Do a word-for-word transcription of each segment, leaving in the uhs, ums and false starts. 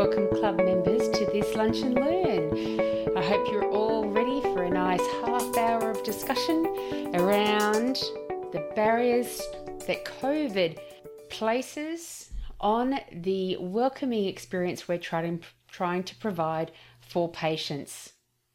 Welcome club members to this Lunch and Learn. I hope you're all ready for a nice half hour of discussion around the barriers that COVID places on the welcoming experience we're trying, trying to provide for patients.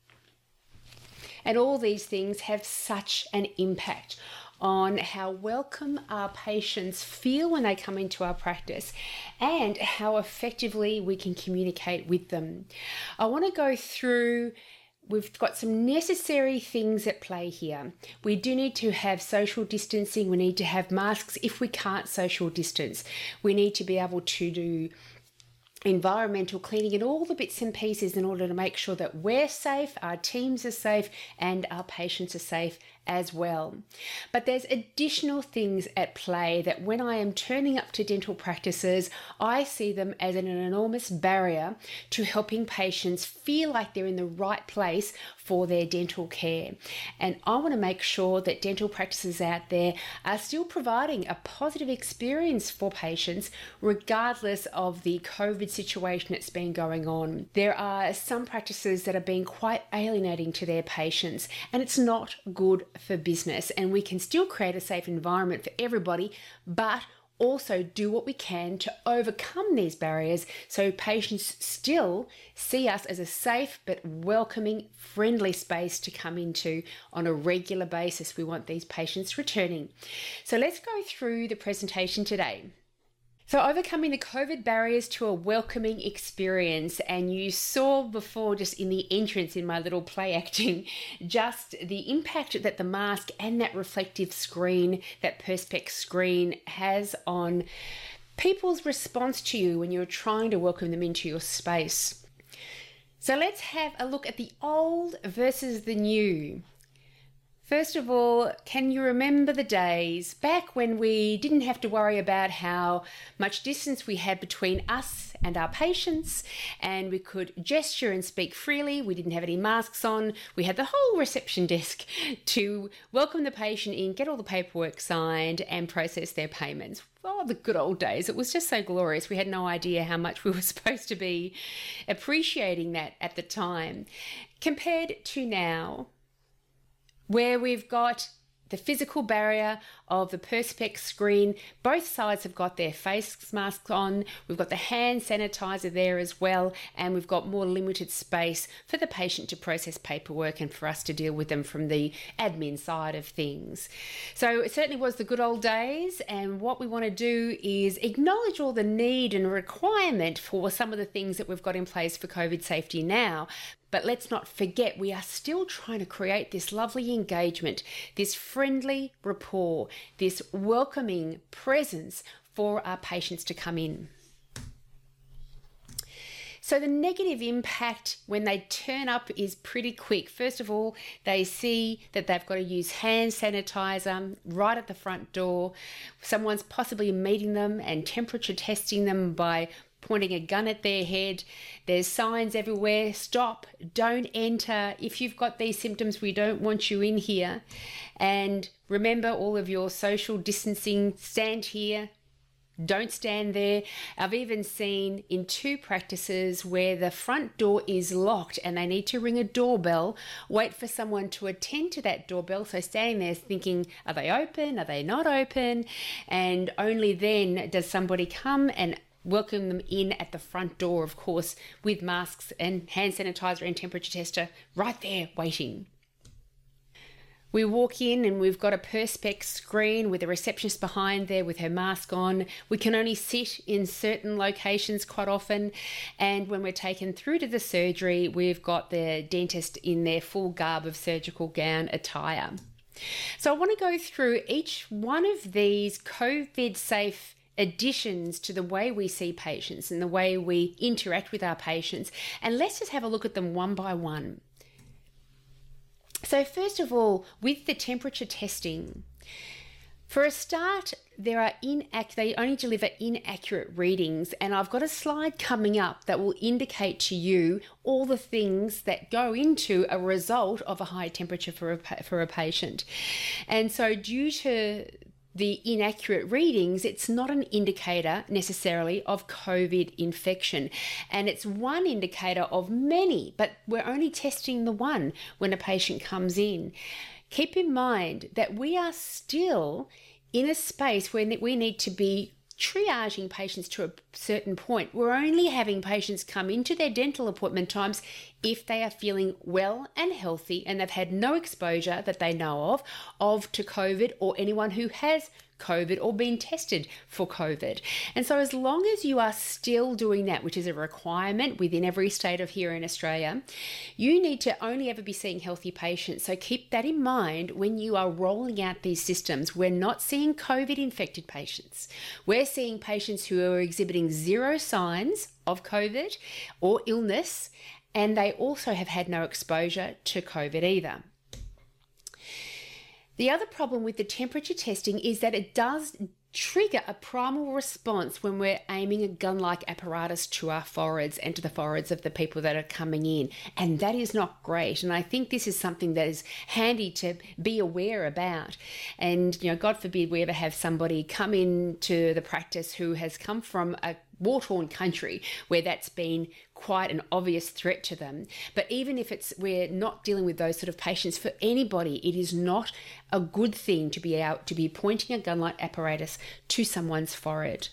And all these things have such an impact on how welcome our patients feel when they come into our practice and how effectively we can communicate with them. I want to go through, we've got some necessary things at play here. We do need to have social distancing. We need to have masks if we can't social distance. We need to be able to do environmental cleaning and all the bits and pieces in order to make sure that we're safe, our teams are safe, and our patients are safe as well. But there's additional things at play that when I am turning up to dental practices, I see them as an enormous barrier to helping patients feel like they're in the right place for their dental care. And I want to make sure that dental practices out there are still providing a positive experience for patients regardless of the COVID situation that's been going on. There are some practices that are being quite alienating to their patients, and it's not good for business. And we can still create a safe environment for everybody, but also do what we can to overcome these barriers so patients still see us as a safe but welcoming, friendly space to come into on a regular basis. We want these patients returning. So let's go through the presentation today. So overcoming the COVID barriers to a welcoming experience, and you saw before just in the entrance in my little play acting, just the impact that the mask and that reflective screen, that Perspex screen has on people's response to you when you're trying to welcome them into your space. So let's have a look at the old versus the new. First of all, can you remember the days back when we didn't have to worry about how much distance we had between us and our patients, and we could gesture and speak freely? We didn't have any masks on. We had the whole reception desk to welcome the patient in, get all the paperwork signed, and process their payments. Oh, the good old days. It was just so glorious. We had no idea how much we were supposed to be appreciating that at the time. Compared to now, where we've got the physical barrier of the Perspex screen. Both sides have got their face masks on. We've got the hand sanitizer there as well, and we've got more limited space for the patient to process paperwork and for us to deal with them from the admin side of things. So it certainly was the good old days, and what we want to do is acknowledge all the need and requirement for some of the things that we've got in place for COVID safety now. But let's not forget, we are still trying to create this lovely engagement, this friendly rapport, this welcoming presence for our patients to come in. So the negative impact when they turn up is pretty quick. First of all, they see that they've got to use hand sanitizer right at the front door. Someone's possibly meeting them and temperature testing them by pointing a gun at their head. There's signs everywhere. Stop, don't enter. If you've got these symptoms, we don't want you in here. And remember all of your social distancing. Stand here, don't stand there. I've even seen in two practices where the front door is locked and they need to ring a doorbell, wait for someone to attend to that doorbell. So standing there thinking, are they open? Are they not open? And only then does somebody come and welcome them in at the front door, of course, with masks and hand sanitizer and temperature tester right there waiting. We walk in and we've got a Perspex screen with a receptionist behind there with her mask on. We can only sit in certain locations quite often. And when we're taken through to the surgery, we've got the dentist in their full garb of surgical gown attire. So I want to go through each one of these COVID-safe additions to the way we see patients and the way we interact with our patients. And let's just have a look at them one by one. So first of all, with the temperature testing, for a start, there are inac- they only deliver inaccurate readings, and I've got a slide coming up that will indicate to you all the things that go into a result of a high temperature for a, for a patient. And so due to the inaccurate readings, it's not an indicator necessarily of COVID infection. And it's one indicator of many, but we're only testing the one when a patient comes in. Keep in mind that we are still in a space where we need to be triaging patients to a certain point. We're only having patients come into their dental appointment times if they are feeling well and healthy and they've had no exposure that they know of, of to COVID or anyone who has COVID or been tested for COVID. And so as long as you are still doing that, which is a requirement within every state of here in Australia, you need to only ever be seeing healthy patients. So keep that in mind when you are rolling out these systems. We're not seeing COVID infected patients. We're seeing patients who are exhibiting zero signs of COVID or illness, and they also have had no exposure to COVID either. The other problem with the temperature testing is that it does trigger a primal response when we're aiming a gun-like apparatus to our foreheads and to the foreheads of the people that are coming in. And that is not great. And I think this is something that is handy to be aware about. And, you know, God forbid we ever have somebody come into the practice who has come from a war-torn country where that's been quite an obvious threat to them. But even if it's we're not dealing with those sort of patients, for anybody, it is not a good thing to be out to be pointing a gun-like apparatus to someone's forehead.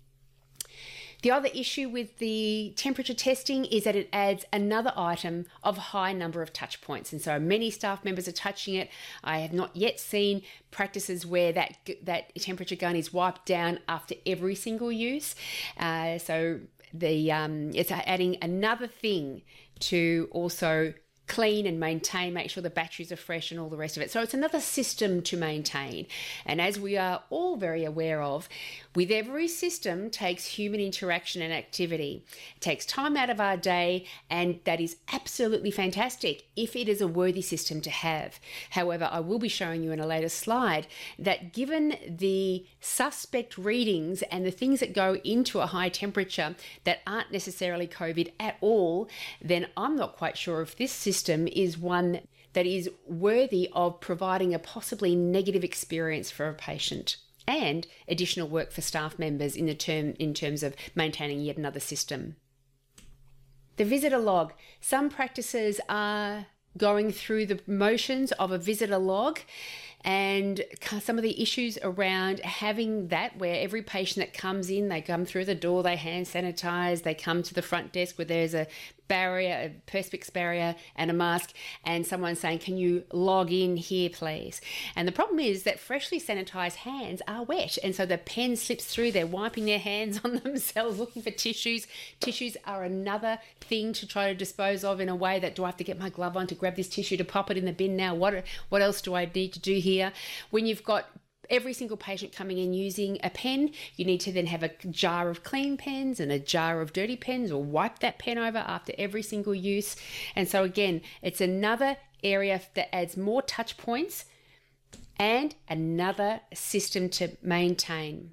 The other issue with the temperature testing is that it adds another item of high number of touch points. And so many staff members are touching it. I have not yet seen practices where that that temperature gun is wiped down after every single use. Uh, so the um, it's adding another thing to also clean and maintain, make sure the batteries are fresh and all the rest of it. So it's another system to maintain. And as we are all very aware of, with every system takes human interaction and activity. It takes time out of our day, and that is absolutely fantastic if it is a worthy system to have. However, I will be showing you in a later slide that given the suspect readings and the things that go into a high temperature that aren't necessarily COVID at all, then I'm not quite sure if this system is one that is worthy of providing a possibly negative experience for a patient, and additional work for staff members in the term in terms of maintaining yet another system. The visitor log. Some practices are going through the motions of a visitor log, and some of the issues around having that, where every patient that comes in, they come through the door, they hand sanitize, they come to the front desk where there's a barrier, a Perspex barrier and a mask, and someone saying, can you log in here, please? And the problem is that freshly sanitized hands are wet, and so the pen slips through, they're wiping their hands on themselves, looking for tissues. Tissues are another thing to try to dispose of in a way that, do I have to get my glove on to grab this tissue to pop it in the bin now? What, what else do I need to do here? When you've got every single patient coming in using a pen, you need to then have a jar of clean pens and a jar of dirty pens, or wipe that pen over after every single use. And so again, it's another area that adds more touch points and another system to maintain.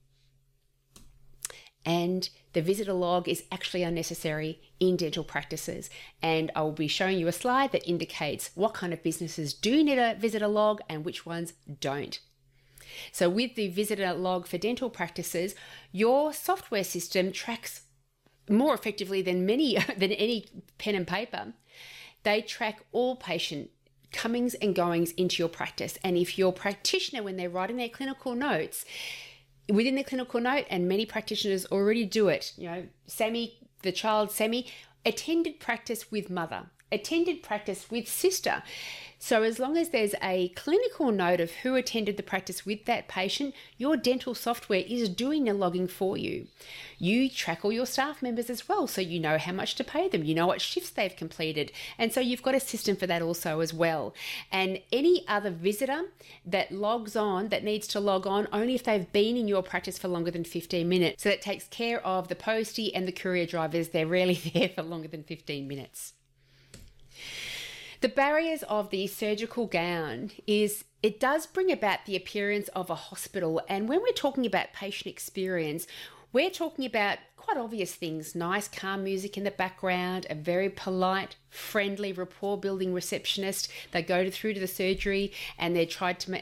And the visitor log is actually unnecessary in dental practices. And I will be showing you a slide that indicates what kind of businesses do need a visitor log and which ones don't. So with the visitor log for dental practices, your software system tracks more effectively than many than any pen and paper. They track all patient comings and goings into your practice. And if your practitioner, when they're writing their clinical notes, within the clinical note, and many practitioners already do it, you know, Sammy, the child Sammy, attended practice with mother, attended practice with sister. So as long as there's a clinical note of who attended the practice with that patient, your dental software is doing the logging for you. You track all your staff members as well, so you know how much to pay them, you know what shifts they've completed, and so you've got a system for that also as well. And any other visitor that logs on, that needs to log on only if they've been in your practice for longer than fifteen minutes. So that takes care of the postie and the courier drivers. They're rarely there for longer than fifteen minutes. The barriers of the surgical gown is it does bring about the appearance of a hospital. And when we're talking about patient experience, we're talking about quite obvious things: nice, calm music in the background, a very polite, friendly, rapport-building receptionist. They go to, through to the surgery, and they're tried to, and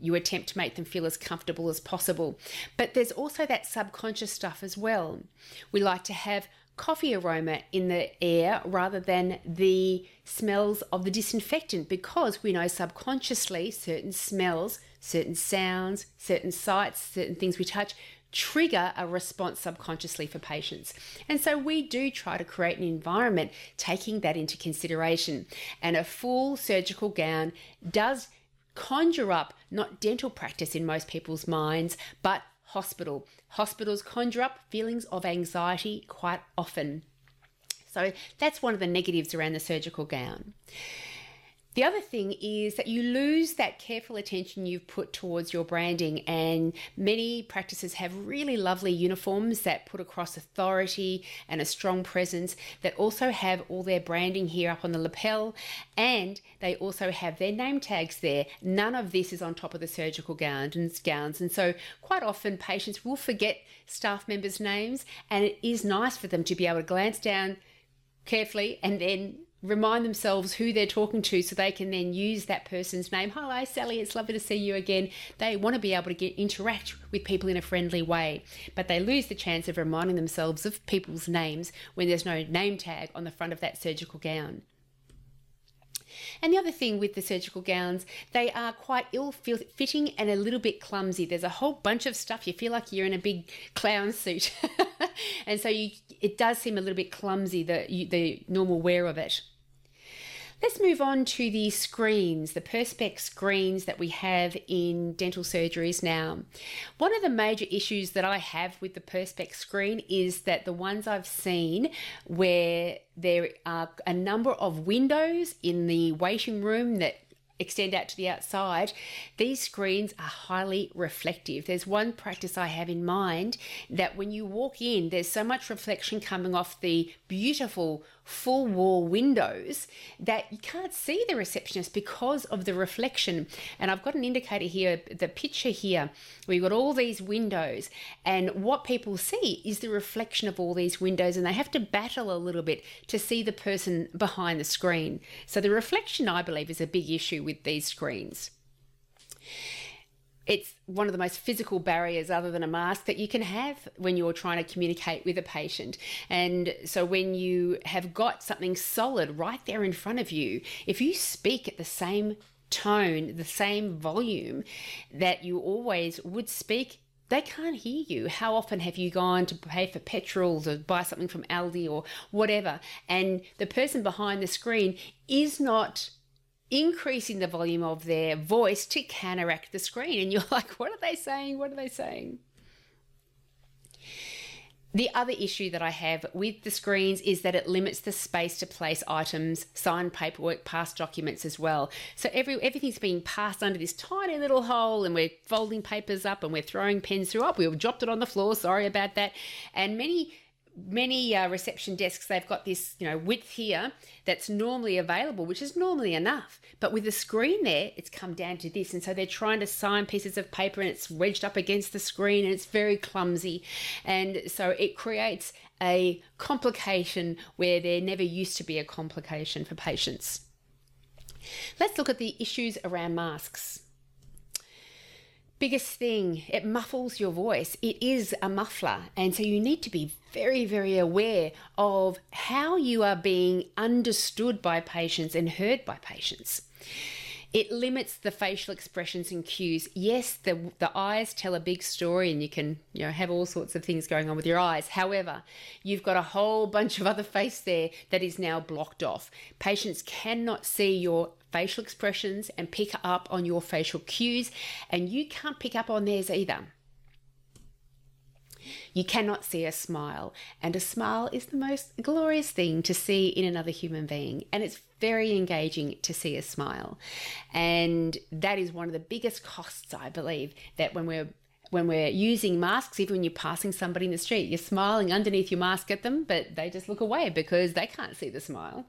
you attempt to make them feel as comfortable as possible. But there's also that subconscious stuff as well. We like to have coffee aroma in the air rather than the smells of the disinfectant, because we know subconsciously certain smells, certain sounds, certain sights, certain things we touch trigger a response subconsciously for patients. And so we do try to create an environment taking that into consideration. And a full surgical gown does conjure up not dental practice in most people's minds, but hospital. Hospitals conjure up feelings of anxiety quite often. So that's one of the negatives around the surgical gown. The other thing is that you lose that careful attention you've put towards your branding, and many practices have really lovely uniforms that put across authority and a strong presence, that also have all their branding here up on the lapel, and they also have their name tags there. None of this is on top of the surgical gowns, and so quite often patients will forget staff members' names, and it is nice for them to be able to glance down carefully and then remind themselves who they're talking to, so they can then use that person's name. Hi, Sally, it's lovely to see you again. They want to be able to get interact with people in a friendly way, but they lose the chance of reminding themselves of people's names when there's no name tag on the front of that surgical gown. And the other thing with the surgical gowns, they are quite ill-fitting and a little bit clumsy. There's a whole bunch of stuff. You feel like you're in a big clown suit. And so you, it does seem a little bit clumsy, the, the normal wear of it. Let's move on to the screens, the Perspex screens that we have in dental surgeries now. One of the major issues that I have with the Perspex screen is that the ones I've seen where there are a number of windows in the waiting room that extend out to the outside, these screens are highly reflective. There's one practice I have in mind that when you walk in, there's so much reflection coming off the beautiful full wall windows that you can't see the receptionist because of the reflection. And I've got an indicator here, the picture here, where you've got all these windows, and what people see is the reflection of all these windows, and they have to battle a little bit to see the person behind the screen. So the reflection, I believe, is a big issue with these screens. It's one of the most physical barriers other than a mask that you can have when you're trying to communicate with a patient. And so when you have got something solid right there in front of you, if you speak at the same tone, the same volume that you always would speak, they can't hear you. How often have you gone to pay for petrol or buy something from Aldi or whatever, and the person behind the screen is not increasing the volume of their voice to counteract the screen, and you're like, what are they saying? What are they saying? The other issue that I have with the screens is that it limits the space to place items, sign paperwork, pass documents as well. So every everything's being passed under this tiny little hole, and we're folding papers up and we're throwing pens through. Up, we've dropped it on the floor. Sorry about that. And many Many uh, reception desks, they've got this, you know, width here that's normally available, which is normally enough. But with the screen there, it's come down to this. And so they're trying to sign pieces of paper and it's wedged up against the screen and it's very clumsy. And so it creates a complication where there never used to be a complication for patients. Let's look at the issues around masks. Biggest thing, it muffles your voice. It is a muffler. And so you need to be very, very aware of how you are being understood by patients and heard by patients. It limits the facial expressions and cues. Yes, the the eyes tell a big story, and you can, you know, have all sorts of things going on with your eyes. However, you've got a whole bunch of other face there that is now blocked off. Patients cannot see your facial expressions and pick up on your facial cues, and you can't pick up on theirs either. You cannot see a smile, and a smile is the most glorious thing to see in another human being, and it's very engaging to see a smile. And that is one of the biggest costs, I believe, that when we're when we're using masks, even when you're passing somebody in the street, you're smiling underneath your mask at them, but they just look away because they can't see the smile.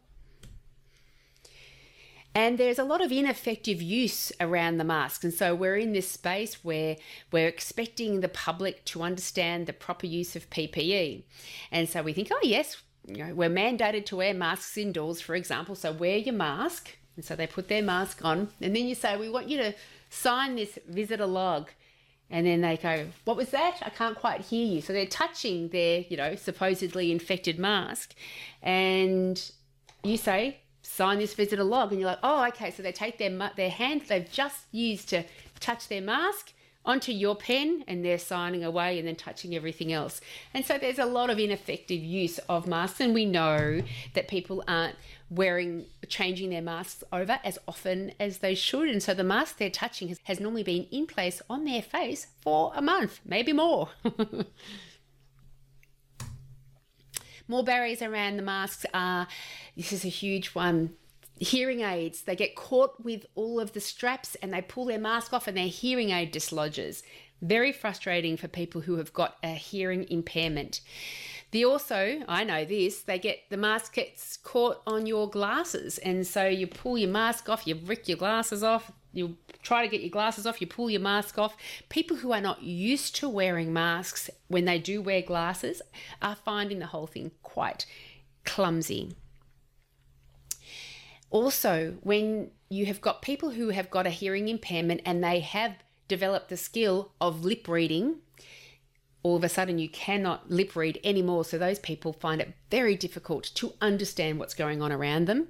And there's a lot of ineffective use around the mask. And so we're in this space where we're expecting the public to understand the proper use of P P E. And so we think, oh yes, you know, we're mandated to wear masks indoors, for example. So wear your mask. And so they put their mask on. And then you say, we want you to sign this visitor log. And then they go, what was that? I can't quite hear you. So they're touching their, you know, supposedly infected mask. And you say, sign this visitor log. And you're like, oh, okay. So they take their their hand they've just used to touch their mask onto your pen, and they're signing away and then touching everything else. And so there's a lot of ineffective use of masks. And we know that people aren't wearing, changing their masks over as often as they should. And so the mask they're touching has, has normally been in place on their face for a month, maybe more. More barriers around the masks are, this is a huge one, hearing aids. They get caught with all of the straps and they pull their mask off and their hearing aid dislodges. Very frustrating for people who have got a hearing impairment. They also, I know this, they get, the mask gets caught on your glasses, and so you pull your mask off, you rip your glasses off, you try to get your glasses off, you pull your mask off. People who are not used to wearing masks when they do wear glasses are finding the whole thing quite clumsy. Also, when you have got people who have got a hearing impairment and they have developed the skill of lip reading, all of a sudden you cannot lip read anymore. So those people find it very difficult to understand what's going on around them.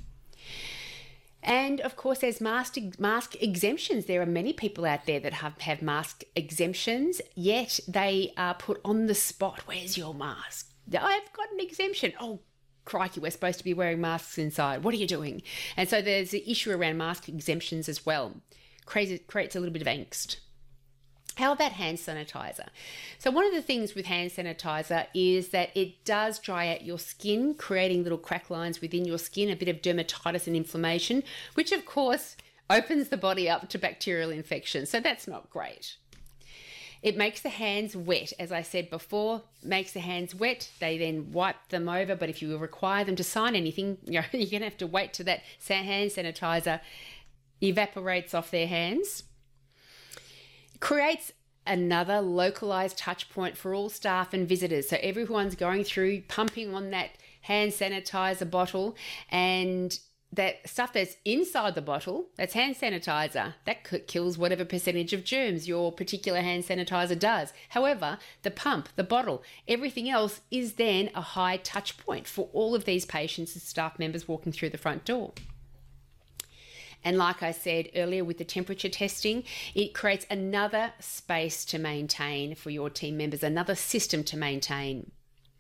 And of course, there's mask, mask exemptions. There are many people out there that have, have mask exemptions, yet they are put on the spot. Where's your mask? I've got an exemption. Oh, crikey, we're supposed to be wearing masks inside. What are you doing? And so there's the issue around mask exemptions as well. Creates, creates a little bit of angst. How about hand sanitizer? So one of the things with hand sanitizer is that it does dry out your skin, creating little crack lines within your skin, a bit of dermatitis and inflammation, which of course opens the body up to bacterial infection. So that's not great. It makes the hands wet, as I said before, makes the hands wet. They then wipe them over, but if you require them to sign anything, you know, you're going to have to wait till that hand sanitizer evaporates off their hands. Creates another localized touch point for all staff and visitors. So everyone's going through, pumping on that hand sanitizer bottle, and that stuff that's inside the bottle, that's hand sanitizer, that kills whatever percentage of germs your particular hand sanitizer does. However, the pump, the bottle, everything else is then a high touch point for all of these patients and staff members walking through the front door. And like I said earlier with the temperature testing, it creates another space to maintain for your team members, another system to maintain.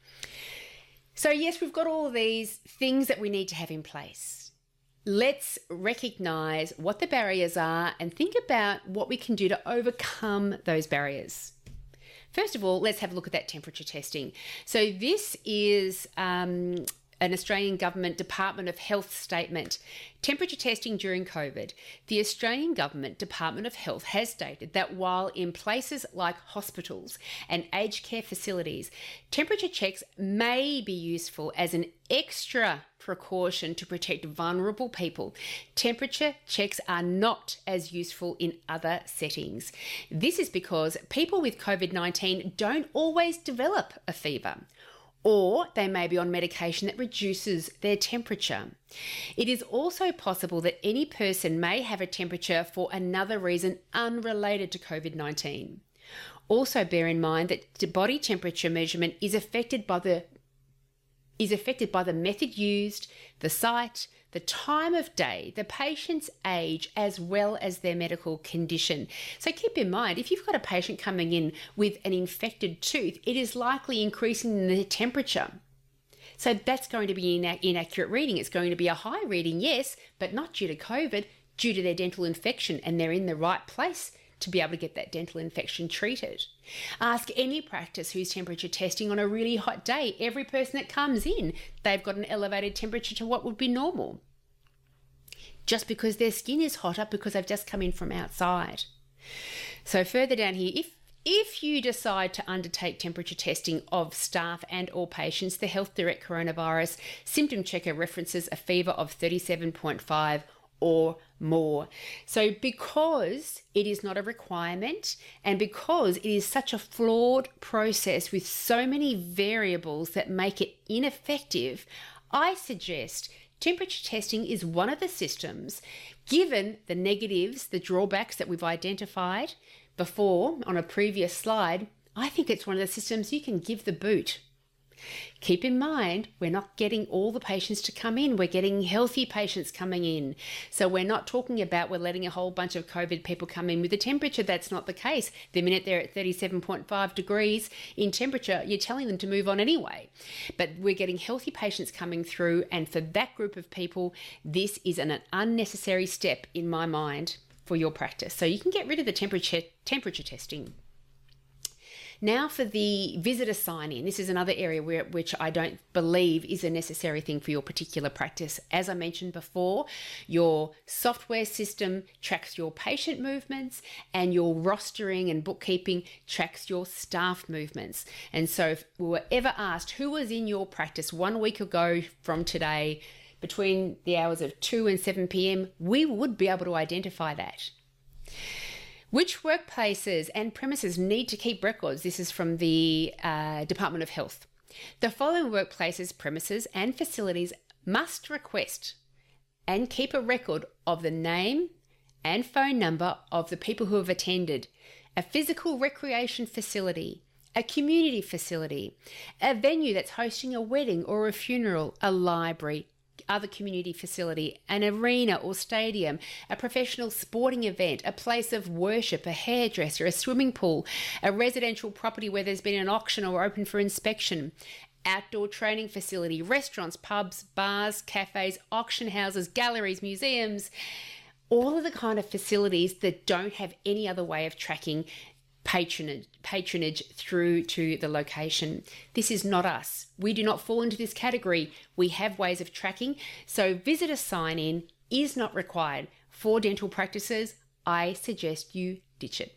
So yes, we've got all of these things that we need to have in place. Let's recognise what the barriers are and think about what we can do to overcome those barriers. First of all, let's have a look at that temperature testing. So this is um, an Australian Government Department of Health statement. Temperature testing during COVID. The Australian Government Department of Health has stated that while in places like hospitals and aged care facilities, temperature checks may be useful as an extra precaution to protect vulnerable people, temperature checks are not as useful in other settings. This is because people with COVID nineteen don't always develop a fever, or they may be on medication that reduces their temperature. It is also possible that any person may have a temperature for another reason unrelated to COVID nineteen. Also bear in mind that the body temperature measurement is affected by the is affected by the method used, the site, the time of day, the patient's age, as well as their medical condition. So keep in mind, if you've got a patient coming in with an infected tooth, it is likely increasing the temperature. So that's going to be an inaccurate reading. It's going to be a high reading, yes, but not due to COVID, due to their dental infection, and they're in the right place to be able to get that dental infection treated. Ask any practice who's temperature testing on a really hot day. Every person that comes in, they've got an elevated temperature to what would be normal, just because their skin is hotter because they've just come in from outside. So further down here, if If you decide to undertake temperature testing of staff and or patients, the Health Direct Coronavirus Symptom Checker references a fever of thirty-seven point five or more. So because it is not a requirement, and because it is such a flawed process with so many variables that make it ineffective, I suggest temperature testing is one of the systems Given the negatives, the drawbacks that we've identified before on a previous slide, I think it's one of the systems you can give the boot. Keep in mind, we're not getting all the patients to come in. We're getting healthy patients coming in. So we're not talking about we're letting a whole bunch of COVID people come in with a temperature. That's not the case. The minute they're at thirty-seven point five degrees in temperature, you're telling them to move on anyway. But we're getting healthy patients coming through. And for that group of people, this is an, an unnecessary step in my mind for your practice. So you can get rid of the temperature temperature testing. Now for the visitor sign-in. This is another area where, which I don't believe is a necessary thing for your particular practice. As I mentioned before, your software system tracks your patient movements and your rostering and bookkeeping tracks your staff movements. And so if we were ever asked who was in your practice one week ago from today between the hours of two and seven p.m, we would be able to identify that. Which workplaces and premises need to keep records? This is from the uh, Department of Health. The following workplaces, premises, and facilities must request and keep a record of the name and phone number of the people who have attended a physical recreation facility, a community facility, a venue that's hosting a wedding or a funeral, a library, other community facility, an arena or stadium, a professional sporting event, a place of worship, a hairdresser, a swimming pool, a residential property where there's been an auction or open for inspection, outdoor training facility, restaurants, pubs, bars, cafes, auction houses, galleries, museums, all of the kind of facilities that don't have any other way of tracking patronage, patronage through to the location. This is not us. We do not fall into this category. We have ways of tracking. So visitor sign-in is not required. For dental practices, I suggest you ditch it.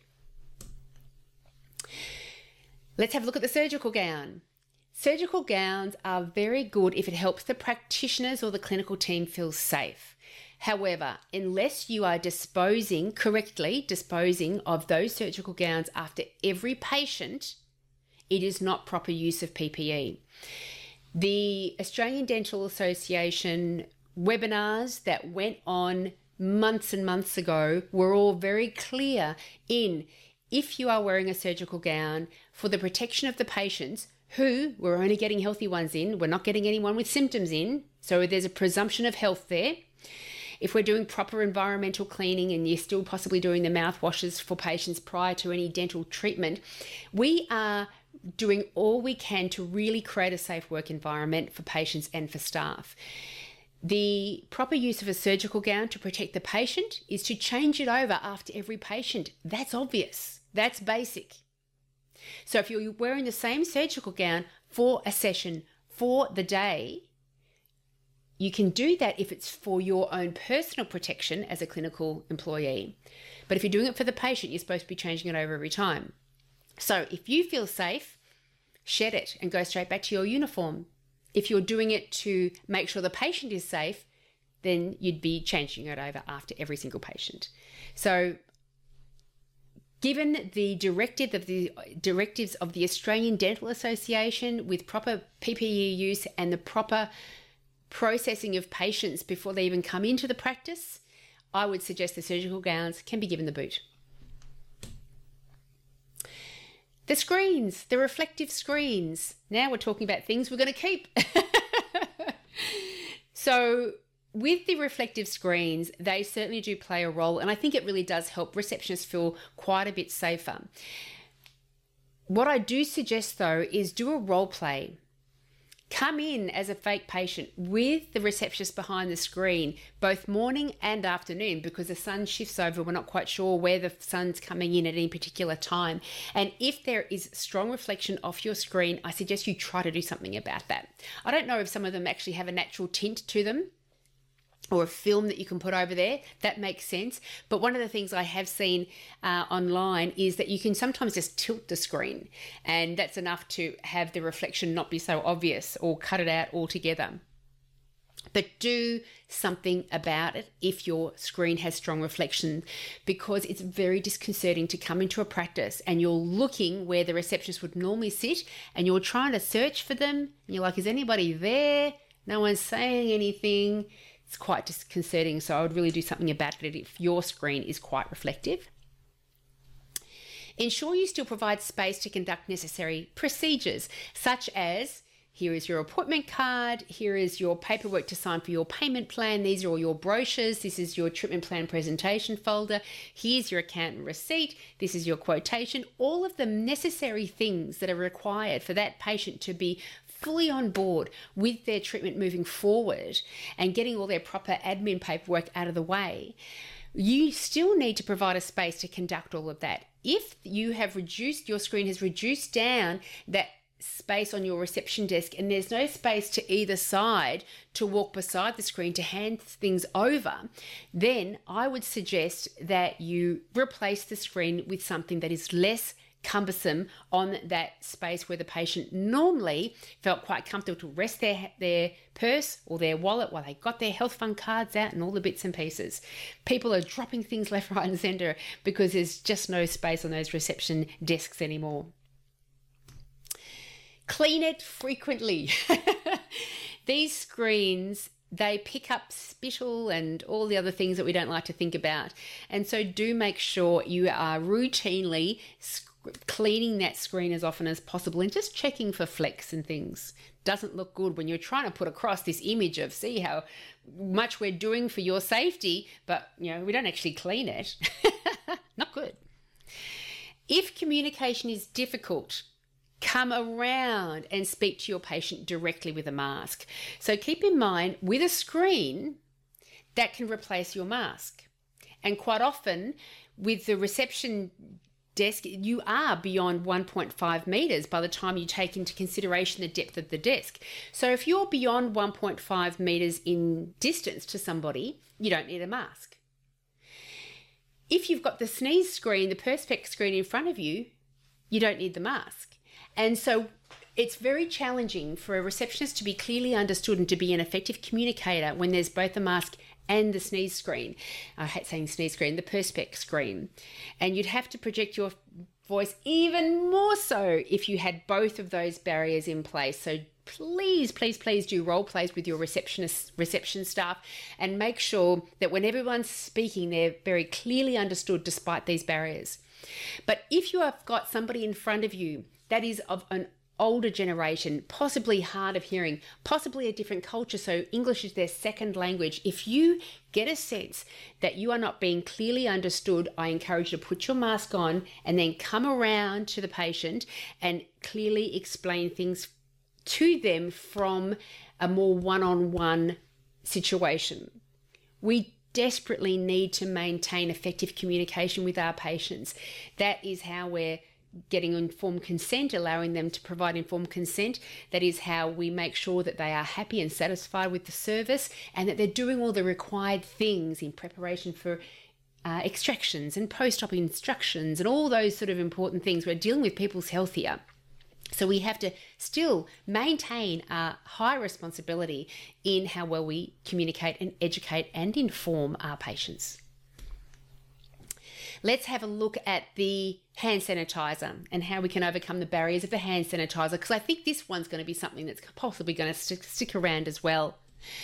Let's have a look at the surgical gown. Surgical gowns are very good if it helps the practitioners or the clinical team feel safe. However, unless you are disposing correctly, disposing of those surgical gowns after every patient, it is not proper use of P P E. The Australian Dental Association webinars that went on months and months ago were all very clear in if you are wearing a surgical gown for the protection of the patients, who we're only getting healthy ones in, we're not getting anyone with symptoms in, so there's a presumption of health there. If we're doing proper environmental cleaning and you're still possibly doing the mouth washes for patients prior to any dental treatment, we are doing all we can to really create a safe work environment for patients and for staff. The proper use of a surgical gown to protect the patient is to change it over after every patient. That's obvious. That's basic. So if you're wearing the same surgical gown for a session, for the day, you can do that if it's for your own personal protection as a clinical employee. But if you're doing it for the patient, you're supposed to be changing it over every time. So if you feel safe, shed it and go straight back to your uniform. If you're doing it to make sure the patient is safe, then you'd be changing it over after every single patient. So given the directive of the directives of the Australian Dental Association with proper P P E use and the proper processing of patients before they even come into the practice, I would suggest the surgical gowns can be given the boot. The screens, the reflective screens. Now we're talking about things we're going to keep. So with the reflective screens, they certainly do play a role, and I think it really does help receptionists feel quite a bit safer. What I do suggest though is do a role play. Come in as a fake patient with the receptionist behind the screen, both morning and afternoon, because the sun shifts over. We're not quite sure where the sun's coming in at any particular time. And if there is strong reflection off your screen, I suggest you try to do something about that. I don't know if some of them actually have a natural tint to them, or a film that you can put over there. That makes sense. But one of the things I have seen uh, online is that you can sometimes just tilt the screen, and that's enough to have the reflection not be so obvious, or cut it out altogether. But do something about it if your screen has strong reflection, because it's very disconcerting to come into a practice and you're looking where the receptionist would normally sit and you're trying to search for them. And you're like, is anybody there? No one's saying anything. it's quite disconcerting. So I would really do something about it if your screen is quite reflective. Ensure you still provide space to conduct necessary procedures, such as here is your appointment card, here is your paperwork to sign for your payment plan, these are all your brochures, this is your treatment plan presentation folder, here's your account and receipt, this is your quotation, all of the necessary things that are required for that patient to be fully on board with their treatment moving forward and getting all their proper admin paperwork out of the way. You still need to provide a space to conduct all of that. If you have reduced, your screen has reduced down that space on your reception desk and there's no space to either side to walk beside the screen to hand things over, then I would suggest that you replace the screen with something that is less cumbersome on that space where the patient normally felt quite comfortable to rest their their purse or their wallet while they got their health fund cards out and all the bits and pieces. People are dropping things left, right and centre because there's just no space on those reception desks anymore. Clean it frequently. These screens, they pick up spittle and all the other things that we don't like to think about. And so do make sure you are routinely cleaning that screen as often as possible and just checking for flecks and things. Doesn't look good when you're trying to put across this image of see how much we're doing for your safety, but you know, we don't actually clean it. Not good. If communication is difficult, come around and speak to your patient directly with a mask. So keep in mind, with a screen, that can replace your mask. And quite often, with the reception desk, you are beyond one point five meters by the time you take into consideration the depth of the desk. So if you're beyond one point five meters in distance to somebody, you don't need a mask. If you've got the sneeze screen, the Perspex screen in front of you, you don't need the mask. And so it's very challenging for a receptionist to be clearly understood and to be an effective communicator when there's both a mask and the sneeze screen. I hate saying sneeze screen, the Perspex screen. And you'd have to project your voice even more so if you had both of those barriers in place. So please, please, please do role plays with your receptionist, reception staff and make sure that when everyone's speaking, they're very clearly understood despite these barriers. But if you have got somebody in front of you that is of an older generation, possibly hard of hearing, possibly a different culture, so English is their second language, if you get a sense that you are not being clearly understood, I encourage you to put your mask on and then come around to the patient and clearly explain things to them from a more one-on-one situation. We desperately need to maintain effective communication with our patients. That is how we're getting informed consent, allowing them to provide informed consent. That is how we make sure that they are happy and satisfied with the service and that they're doing all the required things in preparation for uh, extractions and post-op instructions and all those sort of important things. We're dealing with people's health here. So we have to still maintain a high responsibility in how well we communicate and educate and inform our patients. Let's have a look at the hand sanitizer and how we can overcome the barriers of the hand sanitizer, because I think this one's going to be something that's possibly going to stick, stick around as well.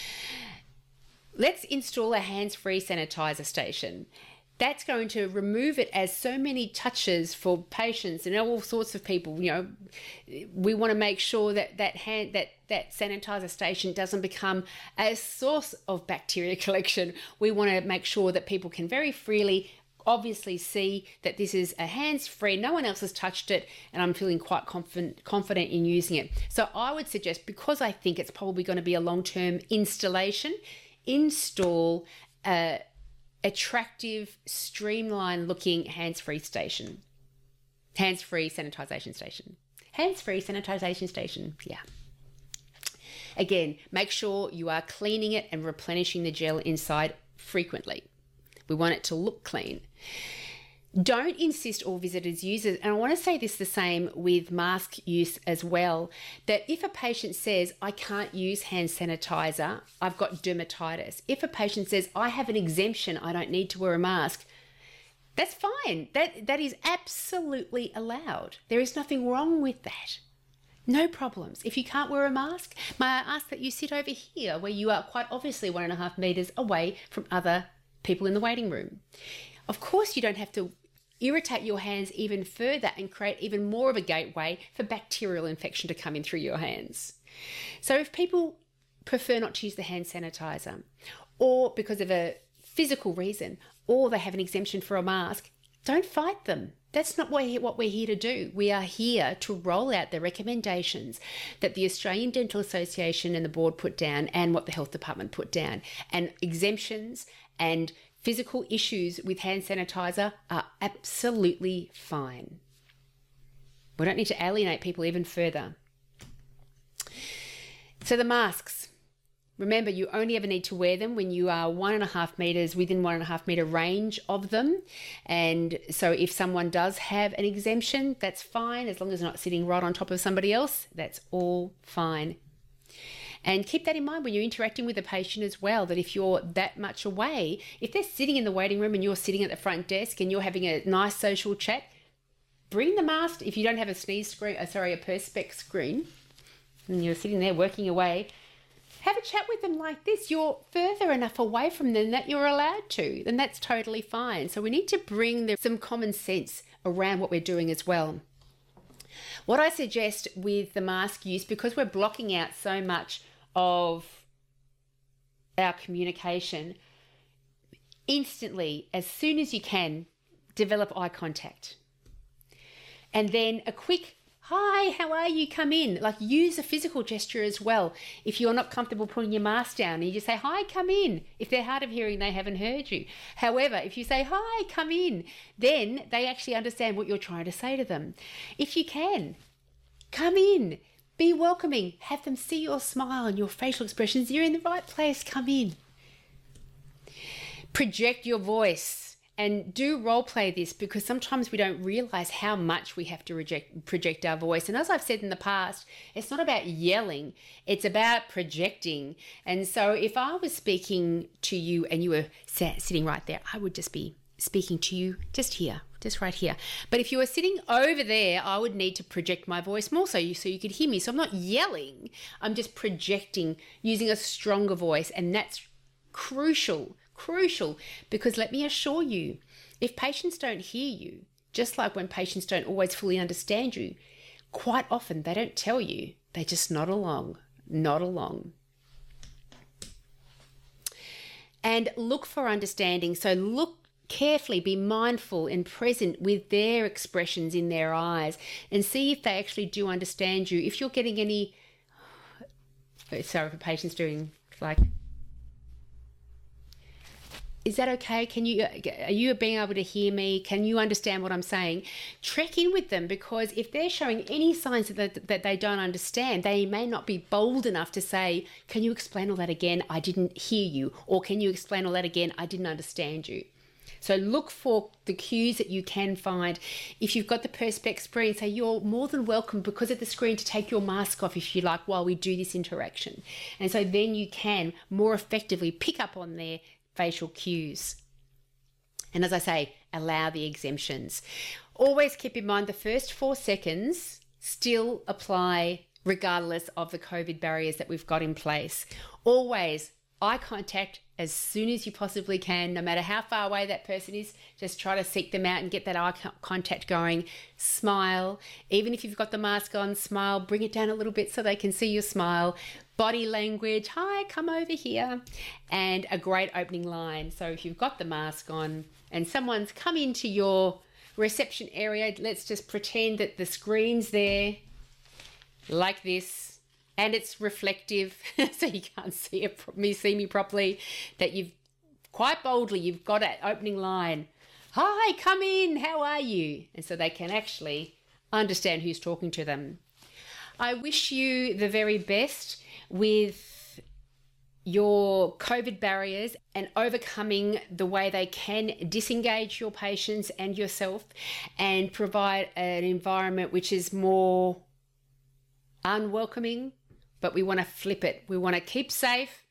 Let's install a hands-free sanitizer station. That's going to remove it as so many touches for patients and all sorts of people. You know, we want to make sure that that hand that that sanitizer station doesn't become a source of bacteria collection. We want to make sure that people can very freely obviously see that this is a hands-free, no one else has touched it, and I'm feeling quite confident confident in using it. So I would suggest, because I think it's probably going to be a long-term installation, install a attractive, streamlined looking hands-free station. Hands-free sanitization station. Hands-free sanitization station, yeah. Again, make sure you are cleaning it and replenishing the gel inside frequently. We want it to look clean. Don't insist all visitors use it. And I want to say this the same with mask use as well, that if a patient says, I can't use hand sanitizer, I've got dermatitis. If a patient says, I have an exemption, I don't need to wear a mask, that's fine. That, that is absolutely allowed. There is nothing wrong with that. No problems. If you can't wear a mask, may I ask that you sit over here where you are quite obviously one and a half metres away from other people in the waiting room. Of course, you don't have to irritate your hands even further and create even more of a gateway for bacterial infection to come in through your hands. So if people prefer not to use the hand sanitizer, or because of a physical reason, or they have an exemption for a mask, don't fight them. That's not what we're here to do. We are here to roll out the recommendations that the Australian Dental Association and the board put down and what the health department put down. And exemptions and physical issues with hand sanitizer are absolutely fine. We don't need to alienate people even further. So the masks. Remember, you only ever need to wear them when you are one and a half metres within one and a half metre range of them. And so if someone does have an exemption, that's fine. As long as they're not sitting right on top of somebody else, that's all fine. And keep that in mind when you're interacting with a patient as well, that if you're that much away, if they're sitting in the waiting room and you're sitting at the front desk and you're having a nice social chat, bring the mask. If you don't have a sneeze screen, uh, sorry, a Perspex screen, and you're sitting there working away, have a chat with them like this. You're further enough away from them that you're allowed to, and that's totally fine. So we need to bring the, some common sense around what we're doing as well. What I suggest with the mask use, because we're blocking out so much of our communication, instantly, as soon as you can, develop eye contact. And then a quick, hi, how are you? Come in. Like, use a physical gesture as well. If you're not comfortable putting your mask down, and you just say, hi, come in. If they're hard of hearing, they haven't heard you. However, if you say, hi, come in, then they actually understand what you're trying to say to them. If you can, come in. Be welcoming. Have them see your smile and your facial expressions. You're in the right place. Come in. Project your voice. And do role play this, because sometimes we don't realize how much we have to reject, project our voice. And as I've said in the past, it's not about yelling, it's about projecting. And so if I was speaking to you and you were sat, sitting right there, I would just be speaking to you just here, just right here. But if you were sitting over there, I would need to project my voice more so you, so you could hear me. So I'm not yelling, I'm just projecting using a stronger voice. And that's crucial. Crucial, because let me assure you, if patients don't hear you, just like when patients don't always fully understand you, quite often they don't tell you, they just nod along, nod along. And look for understanding. So look carefully, be mindful and present with their expressions in their eyes and see if they actually do understand you. If you're getting any, sorry, if a patient's doing like, is that okay? Can you, are you being able to hear me? Can you understand what I'm saying? Check in with them, because if they're showing any signs that, that they don't understand, they may not be bold enough to say, can you explain all that again? I didn't hear you. Or can you explain all that again? I didn't understand you. So look for the cues that you can find. If you've got the Perspex screen, say you're more than welcome because of the screen to take your mask off if you like while we do this interaction. And so then you can more effectively pick up on their facial cues. And as I say, allow the exemptions. Always keep in mind the first four seconds still apply regardless of the COVID barriers that we've got in place. Always eye contact as soon as you possibly can, no matter how far away that person is. Just try to seek them out and get that eye contact going. Smile. Even if you've got the mask on, smile. Bring it down a little bit so they can see your smile. Body language, hi, come over here. And a great opening line. So if you've got the mask on and someone's come into your reception area, let's just pretend that the screen's there like this and it's reflective so you can't see it, me see me properly, that you've quite boldly, you've got an opening line. Hi, come in, how are you? And so they can actually understand who's talking to them. I wish you the very best with your COVID barriers and overcoming the way they can disengage your patients and yourself and provide an environment which is more unwelcoming, but we want to flip it. We want to keep safe,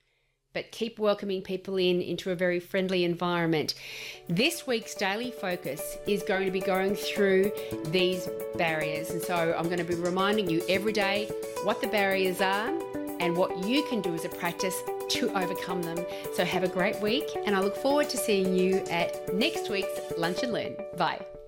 but keep welcoming people in into a very friendly environment. This week's daily focus is going to be going through these barriers. And so I'm going to be reminding you every day what the barriers are and what you can do as a practice to overcome them. So have a great week, and I look forward to seeing you at next week's Lunch and Learn. Bye.